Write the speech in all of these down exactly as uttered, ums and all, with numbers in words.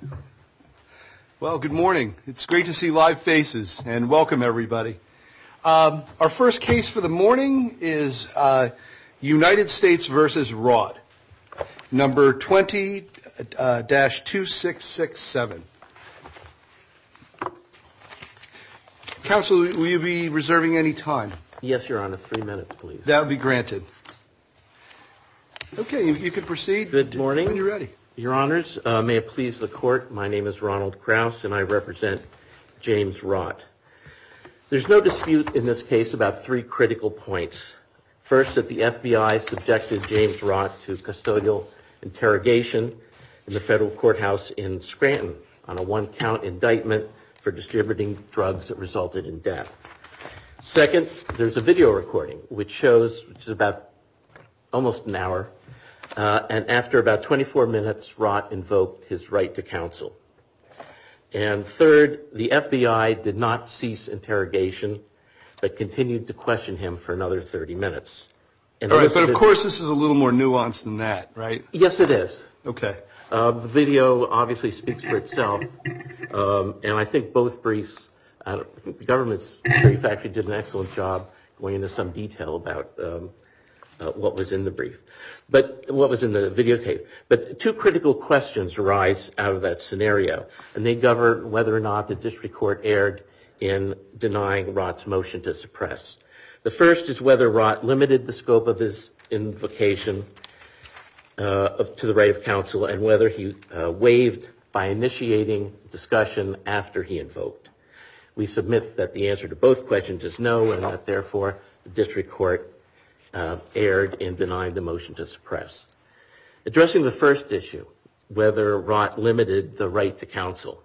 Well, good morning. It's great to see live faces, and welcome everybody. Um, our first case for the morning is uh, United States versus Rod, number twenty dash two six six seven. Counsel, will you be reserving any time? Yes, Your Honor. Three minutes, please. That would be granted. Okay, you, you can proceed. Good morning. When you're ready. Your Honors, uh, may it please the Court, my name is Ronald Krause, and I represent James Rott. There's no dispute in this case about three critical points. First, that the F B I subjected James Rott to custodial interrogation in the federal courthouse in Scranton on a one-count indictment for distributing drugs that resulted in death. Second, there's a video recording which shows, which is about almost an hour, uh, and after about twenty-four minutes, Rott invoked his right to counsel. And third, the F B I did not cease interrogation, but continued to question him for another thirty minutes. And All right, but of course this is a little more nuanced than that, right? Yes, it is. Okay. Uh, the video obviously speaks for itself, um, and I think both briefs, I, I think the government's brief actually did an excellent job going into some detail about um, uh, what was in the brief, but what was in the videotape. But two critical questions arise out of that scenario, and they govern whether or not the district court erred in denying Rott's motion to suppress. The first is whether Rott limited the scope of his invocation Uh, of, to the right of counsel, and whether he uh, waived by initiating discussion after he invoked. We submit that the answer to both questions is no, and that therefore the district court uh, erred in denying the motion to suppress. Addressing the first issue, whether Rott limited the right to counsel.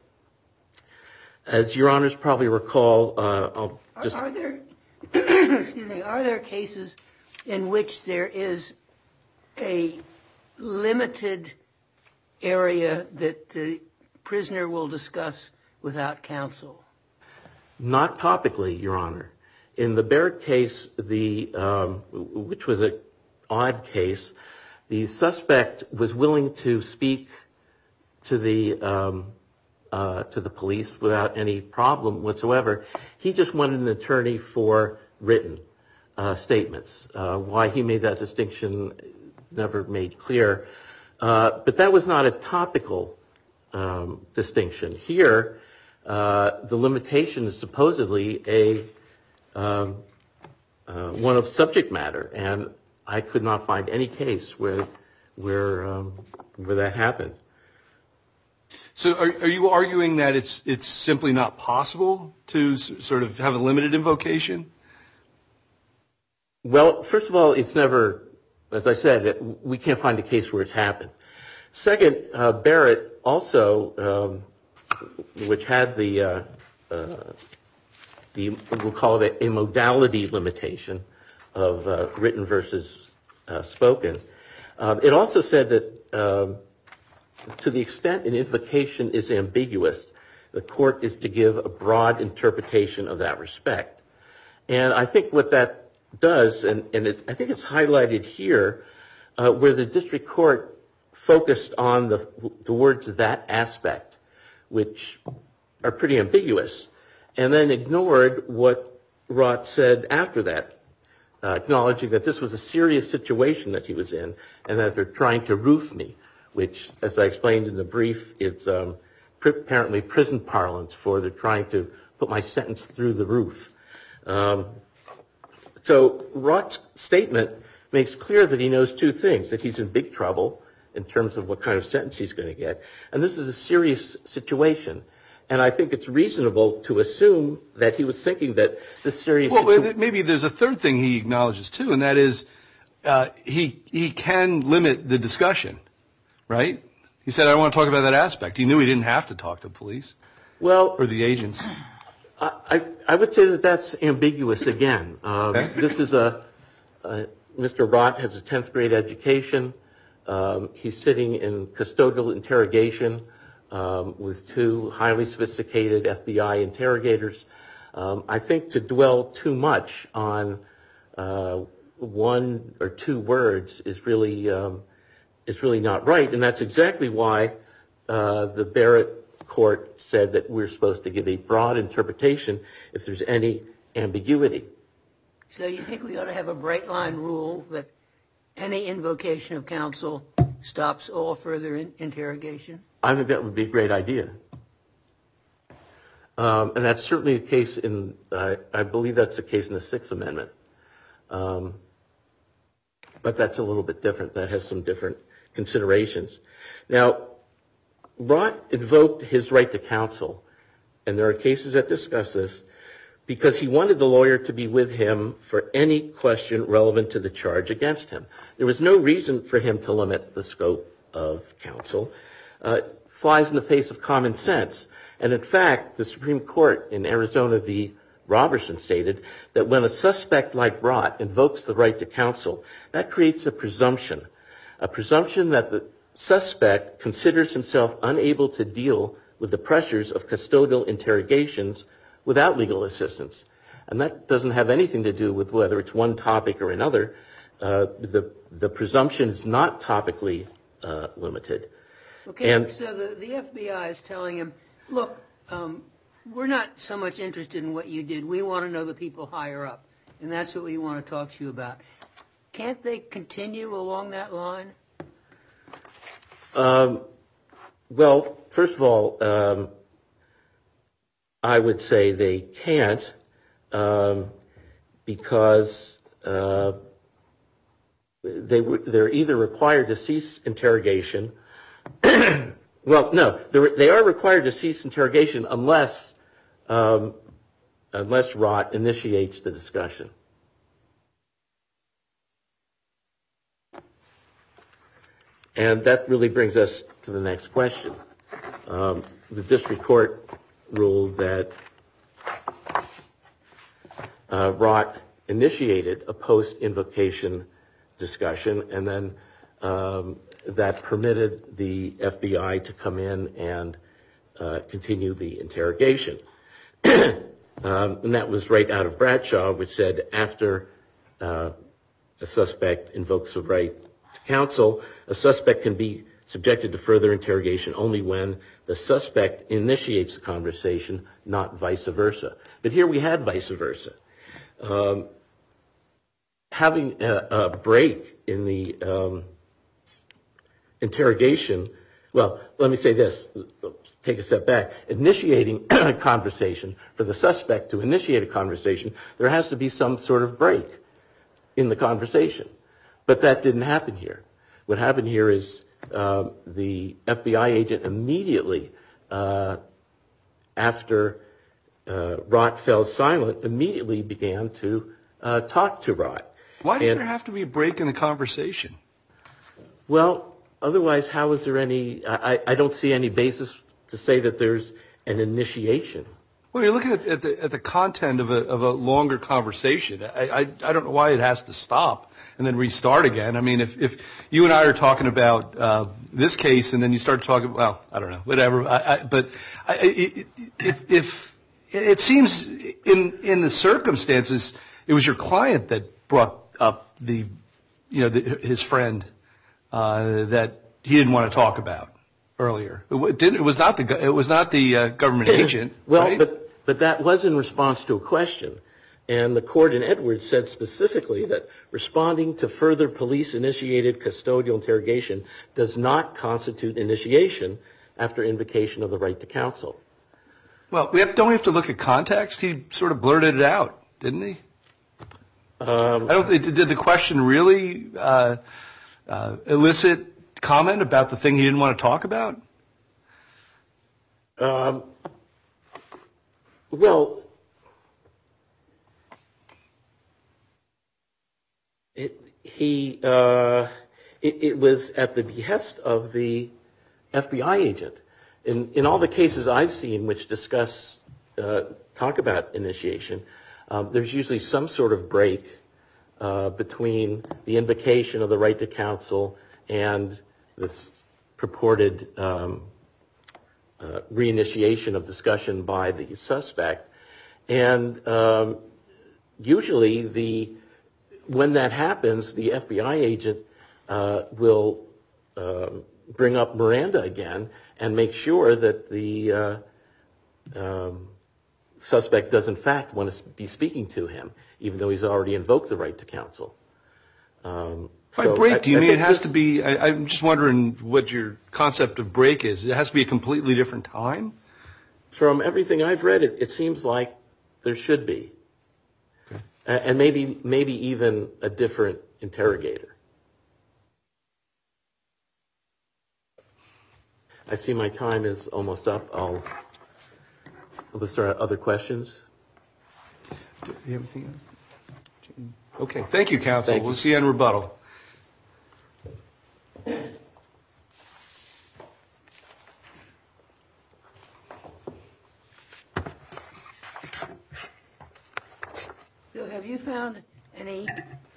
As Your Honors probably recall, uh, I'll just... Are, are there, excuse me, are there cases in which there is a limited area that the prisoner will discuss without counsel? Not topically, Your Honor. In the Barrett case, the um, which was an odd case, the suspect was willing to speak to the um, uh, to the police without any problem whatsoever. He just wanted an attorney for written uh, statements. Uh, why he made that distinction never made clear, uh, but that was not a topical um, distinction. Here, uh, the limitation is supposedly a um, uh, one of subject matter, and I could not find any case where where um, where that happened. So, are, are you arguing that it's it's simply not possible to s- sort of have a limited invocation? Well, first of all, it's never. As I said, we can't find a case where it's happened. Second, uh, Barrett also, um, which had the, uh, uh, the we'll call it a, a modality limitation of uh, written versus uh, spoken, uh, it also said that um, to the extent an invocation is ambiguous, the court is to give a broad interpretation of that respect. And I think what that does, and, and it, I think it's highlighted here, uh, where the district court focused on the, the words that aspect, which are pretty ambiguous, and then ignored what Rott said after that, uh, acknowledging that this was a serious situation that he was in, and that they're trying to roof me, which, as I explained in the brief, it's um, apparently prison parlance for they're trying to put my sentence through the roof. Um, So Rott's statement makes clear that he knows two things, that he's in big trouble in terms of what kind of sentence he's going to get, and this is a serious situation. And I think it's reasonable to assume that he was thinking that this serious Well, situ- maybe there's a third thing he acknowledges too, and that is uh, he he can limit the discussion, right? He said, I don't want to talk about that aspect. He knew he didn't have to talk to the police well, or the agents. I, I would say that that's ambiguous again. Um, Okay. This is a, uh, Mister Rott has a tenth grade education. Um, he's sitting in custodial interrogation um, with two highly sophisticated F B I interrogators. Um, I think to dwell too much on uh, one or two words is really um, is really not right, and that's exactly why uh, the Barrett court said that we're supposed to give a broad interpretation if there's any ambiguity. So you think we ought to have a bright line rule that any invocation of counsel stops all further in- interrogation? I think that would be a great idea. Um, and that's certainly the case in, uh, I believe that's the case in the Sixth Amendment. Um, but that's a little bit different. That has some different considerations. Now, Rott invoked his right to counsel, and there are cases that discuss this, because he wanted the lawyer to be with him for any question relevant to the charge against him. There was no reason for him to limit the scope of counsel. Uh, it flies in the face of common sense. And in fact, the Supreme Court in Arizona v. Robertson stated that when a suspect like Rott invokes the right to counsel, that creates a presumption, a presumption that the suspect considers himself unable to deal with the pressures of custodial interrogations without legal assistance. And that doesn't have anything to do with whether it's one topic or another. Uh, the, the presumption is not topically uh, limited. Okay, and, so the, the F B I is telling him, look, um, we're not so much interested in what you did. We want to know the people higher up, and that's what we want to talk to you about. Can't they continue along that line? Um, well, first of all, um, I would say they can't um, because uh, they they're either required to cease interrogation. Well, no, they are required to cease interrogation unless um, unless Rott initiates the discussion. And that really brings us to the next question. Um, the district court ruled that uh, Rott initiated a post-invocation discussion, and then um, that permitted the F B I to come in and uh, continue the interrogation. um, and that was right out of Bradshaw, which said after uh, a suspect invokes the right to counsel, a suspect can be subjected to further interrogation only when the suspect initiates the conversation, not vice versa. But here we had vice versa. Um, having a, a break in the um, interrogation, well, let me say this, take a step back. Initiating a conversation, for the suspect to initiate a conversation, there has to be some sort of break in the conversation. But that didn't happen here. What happened here is uh, the F B I agent immediately, uh, after uh, Rott fell silent, immediately began to uh, talk to Rott. Why does and, there have to be a break in the conversation? Well, otherwise, how is there any, I, I don't see any basis to say that there's an initiation. Well, you're looking at, at, the, at the content of a, of a longer conversation. I, I, I don't know why it has to stop and then restart again. I mean, if, if you and I are talking about uh, this case and then you start talking, well, I don't know, whatever. I, I, but I, it, if, if it seems in in the circumstances, it was your client that brought up the, you know, the, his friend uh, that he didn't want to talk about earlier. It, didn't, it was not the it was not the uh, government agent. Well, right? but but that was in response to a question. And the court in Edwards said specifically that responding to further police-initiated custodial interrogation does not constitute initiation after invocation of the right to counsel. Well, we have, don't we have to look at context? He sort of blurted it out, didn't he? Um, I don't think, did the question really uh, uh, elicit comment about the thing he didn't want to talk about? Um, well, It, he, uh, it, it was at the behest of the F B I agent. In, in all the cases I've seen which discuss, uh, talk about initiation, um, there's usually some sort of break uh, between the invocation of the right to counsel and this purported um, uh, reinitiation of discussion by the suspect. And um, usually the when that happens, the F B I agent uh, will um, bring up Miranda again and make sure that the uh, um, suspect does in fact want to be speaking to him, even though he's already invoked the right to counsel. Um, By so break, I, do you I mean it think has this, to be, I, I'm just wondering what your concept of break is. It has to be a completely different time? From everything I've read, it, it seems like there should be. Okay. Uh, and maybe maybe even a different interrogator. I see my time is almost up. I'll, unless there are other questions. Do you have anything else? Okay, thank you, counsel. Thank you. We'll see you on rebuttal. So have you found any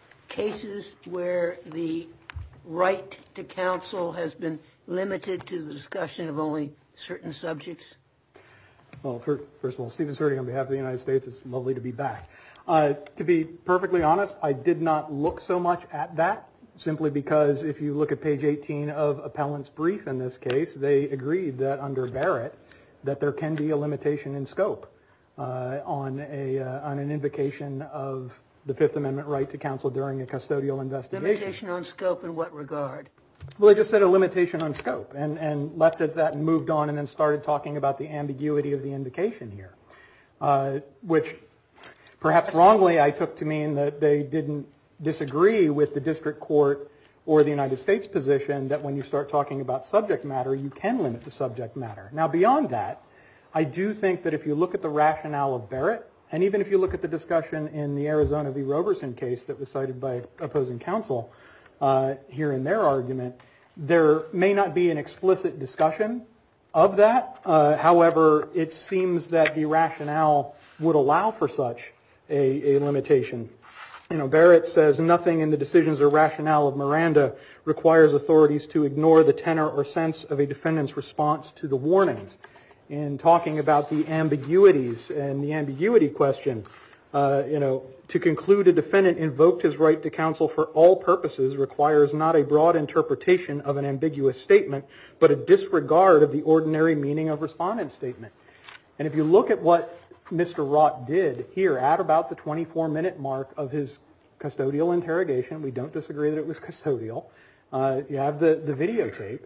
cases where the right to counsel has been limited to the discussion of only certain subjects? Well, first of all, Stephen Sturdy on behalf of the United States, it's lovely to be back. Uh, to be perfectly honest, I did not look so much at that, simply because if you look at page eighteen of appellant's brief in this case, they agreed that under Barrett that there can be a limitation in scope uh, on a uh, on an invocation of the Fifth Amendment right to counsel during a custodial investigation. Limitation on scope in what regard? Well, they just said a limitation on scope and, and left it at that and moved on and then started talking about the ambiguity of the invocation here, uh, which perhaps wrongly I took to mean that they didn't disagree with the district court or the United States position that when you start talking about subject matter, you can limit the subject matter. Now, beyond that, I do think that if you look at the rationale of Barrett, and even if you look at the discussion in the Arizona v. Roberson case that was cited by opposing counsel, Uh, here in their argument, there may not be an explicit discussion of that. Uh, however, it seems that the rationale would allow for such a, a limitation. You know, Barrett says nothing in the decisions or rationale of Miranda requires authorities to ignore the tenor or sense of a defendant's response to the warnings. In talking about the ambiguities and the ambiguity question, uh, you know, to conclude a defendant invoked his right to counsel for all purposes requires not a broad interpretation of an ambiguous statement, but a disregard of the ordinary meaning of respondent's statement. And if you look at what Mister Rott did here at about the twenty-four minute mark of his custodial interrogation, we don't disagree that it was custodial, uh, you have the, the videotape.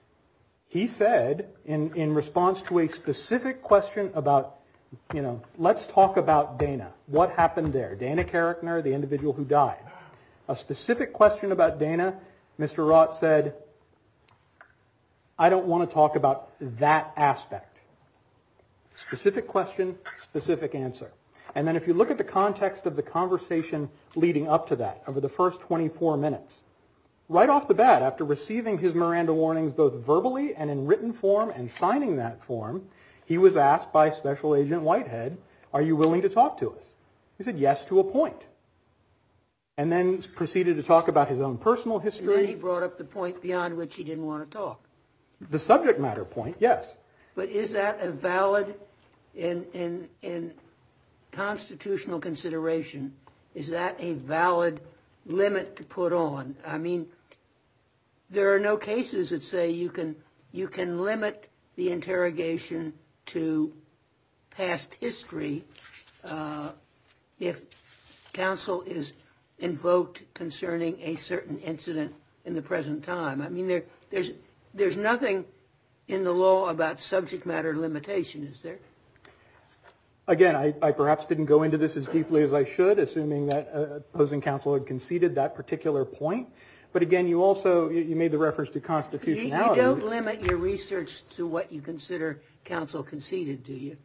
He said, in, in response to a specific question about, you know, let's talk about Dana. What happened there? Dana Carrickner, the individual who died. A specific question about Dana, Mister Rott said, I don't want to talk about that aspect. Specific question, specific answer. And then if you look at the context of the conversation leading up to that, over the first twenty-four minutes, right off the bat, after receiving his Miranda warnings both verbally and in written form and signing that form, he was asked by Special Agent Whitehead, are you willing to talk to us? He said, yes, to a point. And then proceeded to talk about his own personal history. And then he brought up the point beyond which he didn't want to talk. The subject matter point, yes. But is that a valid, in, in, in constitutional consideration, is that a valid limit to put on? I mean, there are no cases that say you can you can limit the interrogation to past history uh, if counsel is invoked concerning a certain incident in the present time. I mean, there there's there's nothing in the law about subject matter limitation, is there? Again, I, I perhaps didn't go into this as deeply as I should, assuming that uh, opposing counsel had conceded that particular point. But again, you also, you, you made the reference to constitutionality. You, you don't limit your research to what you consider counsel conceded, do you?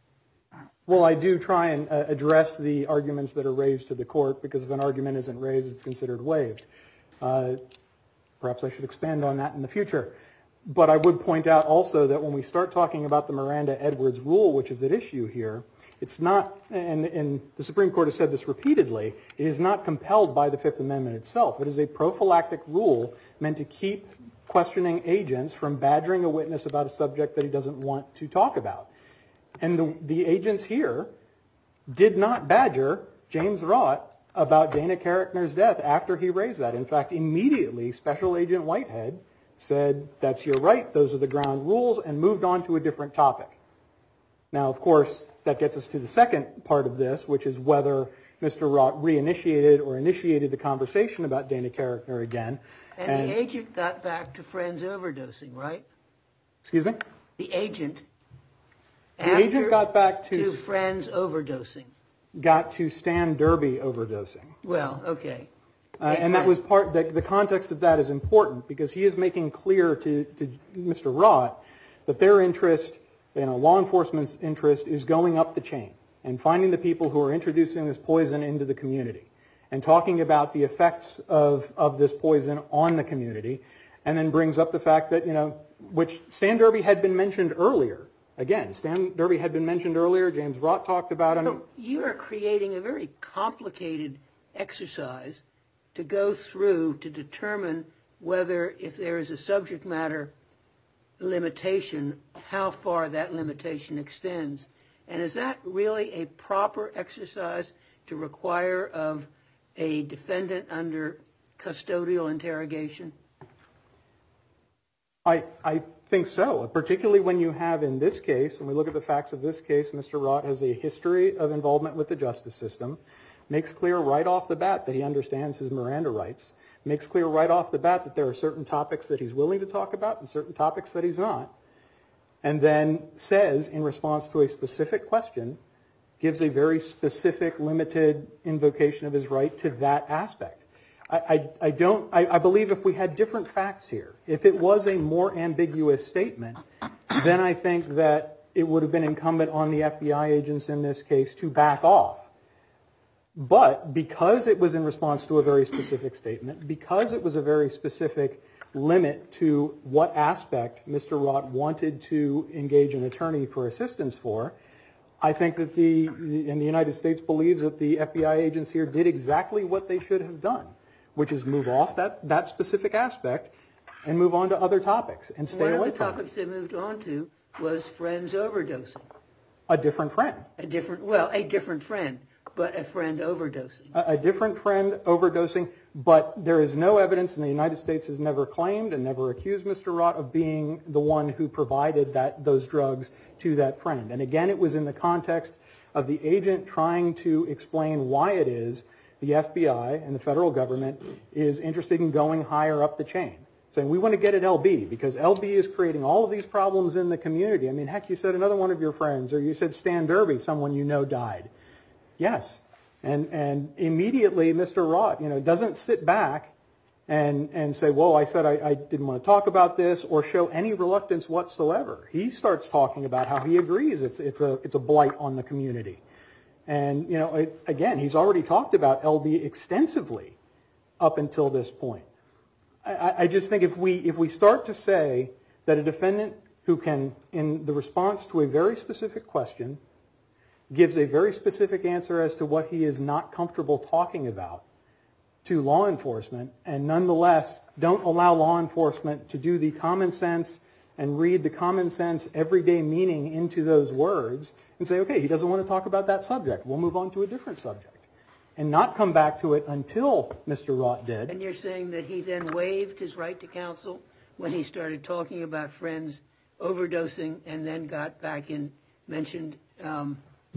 Well, I do try and uh, address the arguments that are raised to the court, because if an argument isn't raised, it's considered waived. Uh, perhaps I should expand on that in the future. But I would point out also that when we start talking about the Miranda-Edwards rule, which is at issue here, it's not, and, and the Supreme Court has said this repeatedly, it is not compelled by the Fifth Amendment itself. It is a prophylactic rule meant to keep questioning agents from badgering a witness about a subject that he doesn't want to talk about. And the, the agents here did not badger James Rott about Dana Carrickner's death after he raised that. In fact, immediately, Special Agent Whitehead said, that's your right, those are the ground rules, and moved on to a different topic. Now, of course, that gets us to the second part of this, which is whether Mister Rott reinitiated or initiated the conversation about Dana Carrickner again. And, and the agent got back to friends overdosing, right? Excuse me? The agent. The agent got back to, to friends overdosing. Got to Stan Derby overdosing. Well, okay. Uh, and that was part, the, the context of that is important because he is making clear to, to Mister Rott that their interest, you know, law enforcement's interest is going up the chain and finding the people who are introducing this poison into the community and talking about the effects of, of this poison on the community, and then brings up the fact that, you know, which Stan Derby had been mentioned earlier. Again, Stan Derby had been mentioned earlier. James Rott talked about him. So you are creating a very complicated exercise to go through to determine whether, if there is a subject matter limitation, how far that limitation extends. And is that really a proper exercise to require of a defendant under custodial interrogation? I, I think so, particularly when you have in this case, when we look at the facts of this case, Mister Rott has a history of involvement with the justice system, makes clear right off the bat that he understands his Miranda rights, makes clear right off the bat that there are certain topics that he's willing to talk about and certain topics that he's not, and then says in response to a specific question, gives a very specific, limited invocation of his right to that aspect. I, I, I don't, I, I believe if we had different facts here, if it was a more ambiguous statement, then I think that it would have been incumbent on the F B I agents in this case to back off. But because it was in response to a very specific statement, because it was a very specific limit to what aspect Mister Rott wanted to engage an attorney for assistance for, I think that the, and the United States believes that the F B I agents here did exactly what they should have done, which is move off that, that specific aspect and move on to other topics and stay One away of the from topics they moved on to was friends overdosing. a different friend. A different, well, a different friend, but a friend overdosing. A, a different friend overdosing, but there is no evidence, and the United States has never claimed and never accused Mister Rott of being the one who provided that those drugs to that friend. And again, it was in the context of the agent trying to explain why it is the F B I and the federal government is interested in going higher up the chain, saying we want to get at L B because L B is creating all of these problems in the community. I mean, heck, you said another one of your friends, or you said Stan Derby, someone you know died. Yes. And and immediately Mister Rott, you know, doesn't sit back and and say, whoa, I said I, I didn't want to talk about this, or show any reluctance whatsoever. He starts talking about how he agrees it's it's a it's a blight on the community. And, you know, it, again, he's already talked about L B extensively up until this point. I, I just think if we if we start to say that a defendant who can, in the response to a very specific question, gives a very specific answer as to what he is not comfortable talking about to law enforcement, and nonetheless don't allow law enforcement to do the common sense and read the common sense everyday meaning into those words and say, okay, he doesn't want to talk about that subject. We'll move on to a different subject. And not come back to it until Mister Rott did. And you're saying that he then waived his right to counsel when he started talking about friends overdosing and then got back and mentioned um,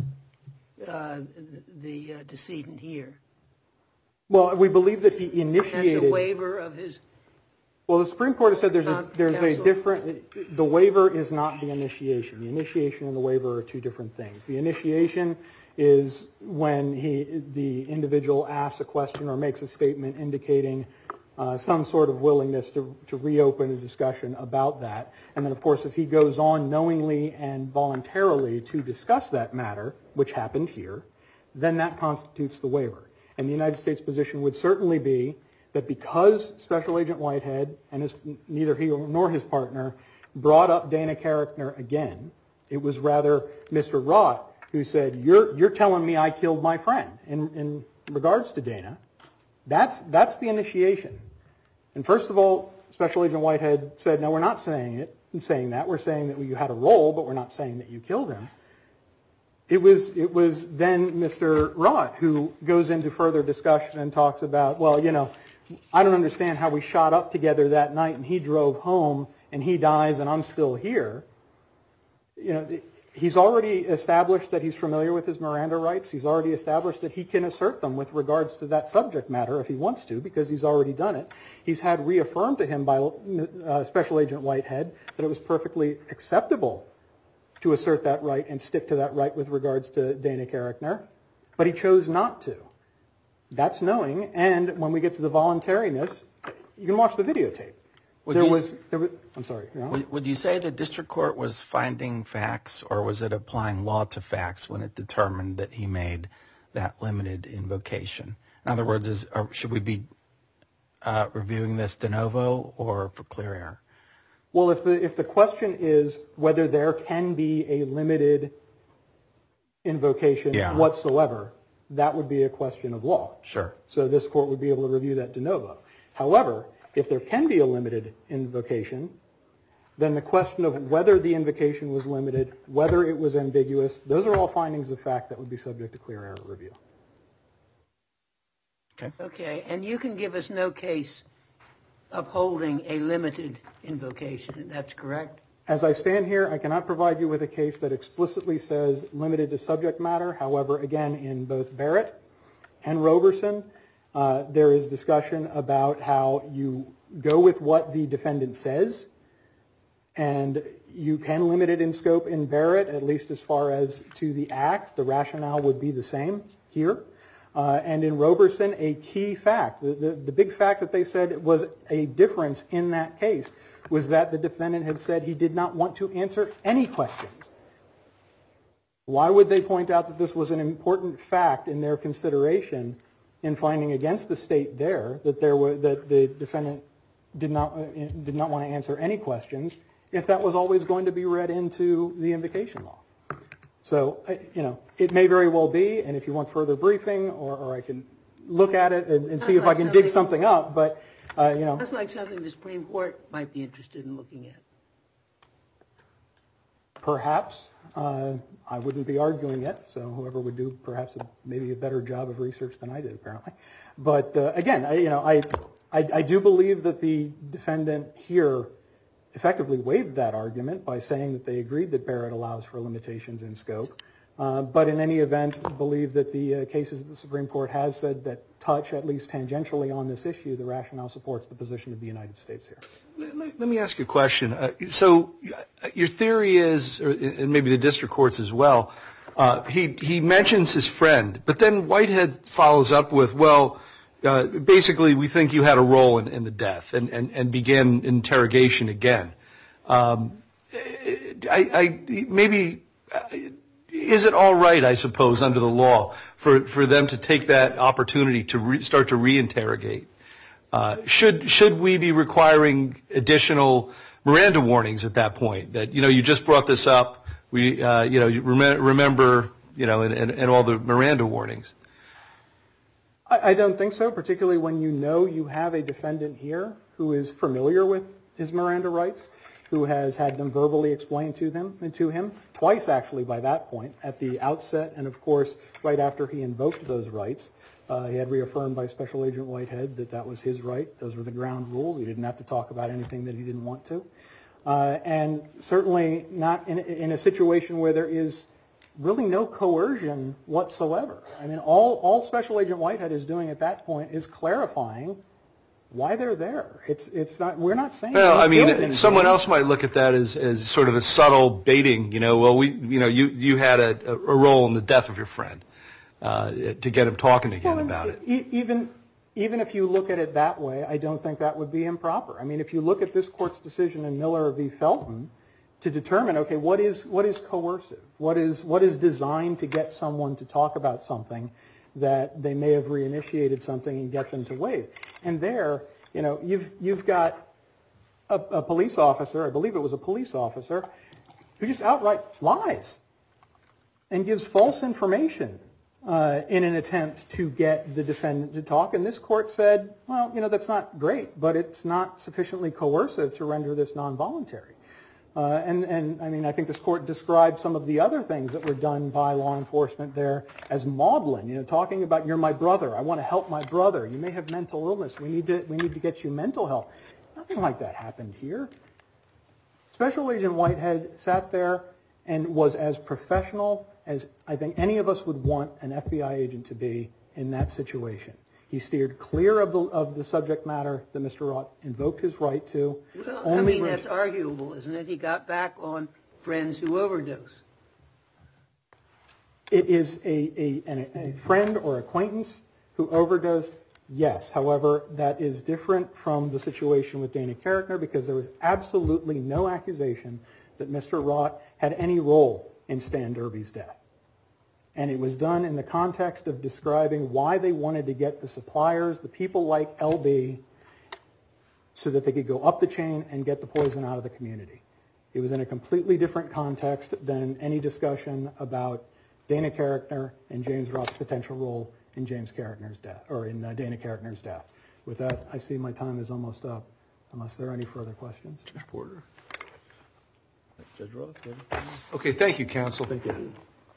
uh, the uh, decedent here. Well, we believe that he initiated... That's a waiver of his... Well, the Supreme Court has said there's a, there's a Counsel. different... The waiver is not the initiation. The initiation and the waiver are two different things. The initiation is when he, the individual asks a question or makes a statement indicating uh, some sort of willingness to, to reopen a discussion about that. And then, of course, if he goes on knowingly and voluntarily to discuss that matter, which happened here, then that constitutes the waiver. And the United States position would certainly be that because Special Agent Whitehead and his, neither he nor his partner brought up Dana Carrickner again, it was rather Mister Rott who said, you're, you're telling me I killed my friend in, in regards to Dana. That's, that's the initiation. And first of all, Special Agent Whitehead said, no, we're not saying it, saying that. We're saying that you had a role, but we're not saying that you killed him. It was, it was then Mister Rott who goes into further discussion and talks about, well, you know, I don't understand how we shot up together that night and he drove home and he dies and I'm still here. You know, he's already established that he's familiar with his Miranda rights. He's already established that he can assert them with regards to that subject matter if he wants to, because he's already done it. He's had reaffirmed to him by uh, Special Agent Whitehead that it was perfectly acceptable to assert that right and stick to that right with regards to Dana Carrickner, but he chose not to. That's knowing, and when we get to the voluntariness, you can watch the videotape. Would there you, was, there was, I'm sorry. You know? would, would you say the district court was finding facts, or was it applying law to facts when it determined that he made that limited invocation? In other words, is, or should we be uh, reviewing this de novo or for clear error? Well, if the if the question is whether there can be a limited invocation yeah. whatsoever, that would be a question of law. Sure. So this court would be able to review that de novo. However, if there can be a limited invocation, then the question of whether the invocation was limited, whether it was ambiguous, those are all findings of fact that would be subject to clear error review. Okay. Okay, and you can give us no case upholding a limited invocation. That's correct? As I stand here, I cannot provide you with a case that explicitly says limited to subject matter. However, again, in both Barrett and Roberson, uh, there is discussion about how you go with what the defendant says, and you can limit it in scope in Barrett, at least as far as to the act. The rationale would be the same here. Uh, and in Roberson, a key fact, the, the, the big fact that they said was a difference in that case was that the defendant had said he did not want to answer any questions. Why would they point out that this was an important fact in their consideration in finding against the state there, that there were, that the defendant did not uh, did not want to answer any questions, if that was always going to be read into the invocation law? So, you know, it may very well be, and if you want further briefing, or, or I can look at it and, and see if I can dig something up, but, uh, you know. That's like something the Supreme Court might be interested in looking at. Perhaps. Uh, I wouldn't be arguing it, so whoever would do perhaps a, maybe a better job of research than I did, apparently. But, uh, again, I, you know, I, I, I do believe that the defendant here effectively waived that argument by saying that they agreed that Barrett allows for limitations in scope, uh, but in any event believe that the uh, cases that the Supreme Court has said that touch at least tangentially on this issue, the rationale supports the position of the United States here. Let, let me ask you a question. Uh, so your theory is, or, and maybe the district courts as well, uh, he, he mentions his friend, but then Whitehead follows up with, well, Uh, basically, we think you had a role in, in the death, and, and, and began interrogation again. Um, I, I, maybe, is it all right, I suppose, under the law, for, for them to take that opportunity to re, start to reinterrogate? Uh, should should we be requiring additional Miranda warnings at that point? That, you know, you just brought this up. We, uh, you know, you rem- remember, you know, and, and, and all the Miranda warnings. I don't think so, particularly when you know you have a defendant here who is familiar with his Miranda rights, who has had them verbally explained to them and to him twice, actually, by that point, at the outset, and of course, right after he invoked those rights. Uh, he had reaffirmed by Special Agent Whitehead that that was his right. Those were the ground rules. He didn't have to talk about anything that he didn't want to. Uh, and certainly not in, in a situation where there is really no coercion whatsoever. I mean, all, all Special Agent Whitehead is doing at that point is clarifying why they're there. It's it's not. We're not saying. Well, I mean, someone else might look at that as, as sort of a subtle baiting. You know, well, we, you know, you you had a, a role in the death of your friend uh, to get him talking again well, about it. E- even even if you look at it that way, I don't think that would be improper. I mean, if you look at this court's decision in Miller v. Felton, to determine, okay, what is what is coercive? What is what is designed to get someone to talk about something that they may have reinitiated something and get them to waive? And there, you know, you've you've got a, a police officer, I believe it was a police officer, who just outright lies and gives false information uh, in an attempt to get the defendant to talk. And this court said, well, you know, that's not great, but it's not sufficiently coercive to render this non-voluntary. Uh, and, and, I mean, I think this court described some of the other things that were done by law enforcement there as maudlin, you know, talking about, you're my brother, I want to help my brother, you may have mental illness, we need to, we need to get you mental help. Nothing like that happened here. Special Agent Whitehead sat there and was as professional as I think any of us would want an F B I agent to be in that situation. He steered clear of the of the subject matter that Mister Rott invoked his right to. Well, Only I mean, that's arguable, isn't it? He got back on friends who overdose. It is a, a, an, a friend or acquaintance who overdosed, yes. However, that is different from the situation with Dana Carrickner because there was absolutely no accusation that Mister Rott had any role in Stan Derby's death. And it was done in the context of describing why they wanted to get the suppliers, the people like L B, so that they could go up the chain and get the poison out of the community. It was in a completely different context than any discussion about Dana Carrickner and James Rott's potential role in James Carrickner's death, or in uh, Dana Carrickner's death. With that, I see my time is almost up, unless there are any further questions. Judge Porter. Judge Roth. Okay, thank you, counsel. Thank you.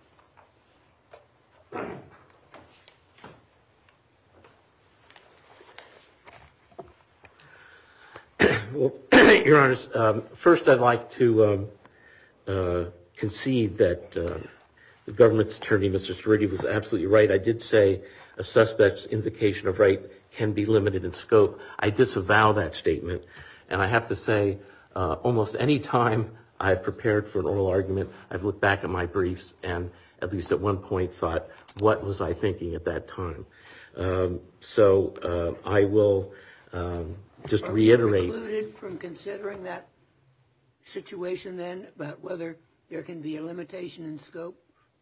Well, Your Honors, um, first I'd like to um, uh, concede that uh, the government's attorney, Mister Cerruti, was absolutely right. I did say a suspect's invocation of right can be limited in scope. I disavow that statement, and I have to say uh, almost any time I've prepared for an oral argument, I've looked back at my briefs and at least at one point thought, what was I thinking at that time? Um, so uh, I will um, just Are reiterate. you precluded from considering that situation then about whether there can be a limitation in scope?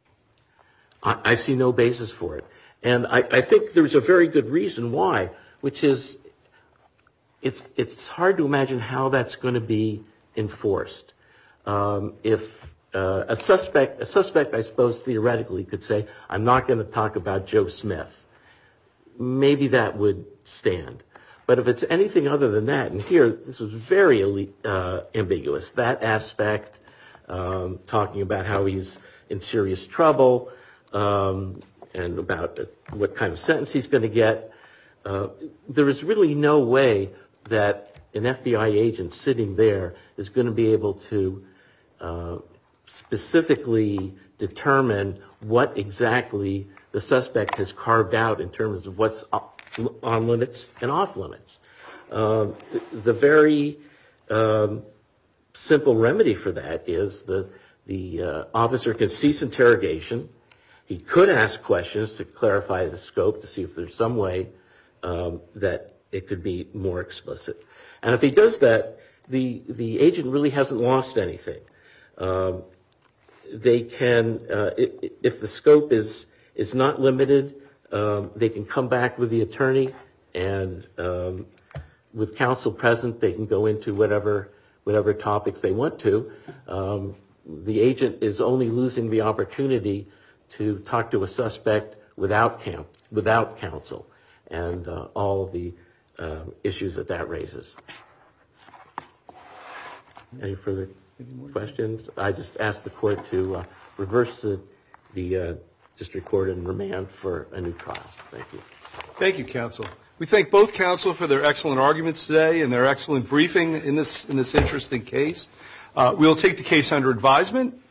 I, I see no basis for it. And I, I think there's a very good reason why, which is it's, it's hard to imagine how that's going to be enforced. Um, if uh, a suspect, a suspect, I suppose, theoretically could say, I'm not going to talk about Joe Smith. Maybe that would stand. But if it's anything other than that, and here this was very uh, ambiguous, that aspect, um, talking about how he's in serious trouble, um, and about what kind of sentence he's going to get, uh, there is really no way that an F B I agent sitting there is going to be able to uh, specifically determine what exactly the suspect has carved out in terms of what's on limits and off limits. Um, the, the very um, simple remedy for that is the, the uh, officer can cease interrogation. He could ask questions to clarify the scope to see if there's some way um, that it could be more explicit. And if he does that, the, the agent really hasn't lost anything. Um, they can, uh, if, if the scope is, is not limited, um, they can come back with the attorney, and um, with counsel present, they can go into whatever, whatever topics they want to. Um, the agent is only losing the opportunity to talk to a suspect without camp, without counsel, and uh, all of the um, issues that that raises. Any further questions? I just ask the court to uh, reverse the, the uh, district court and remand for a new trial. Thank you. Thank you, counsel. We thank both counsel for their excellent arguments today and their excellent briefing in this in this interesting case. Uh, we'll take the case under advisement.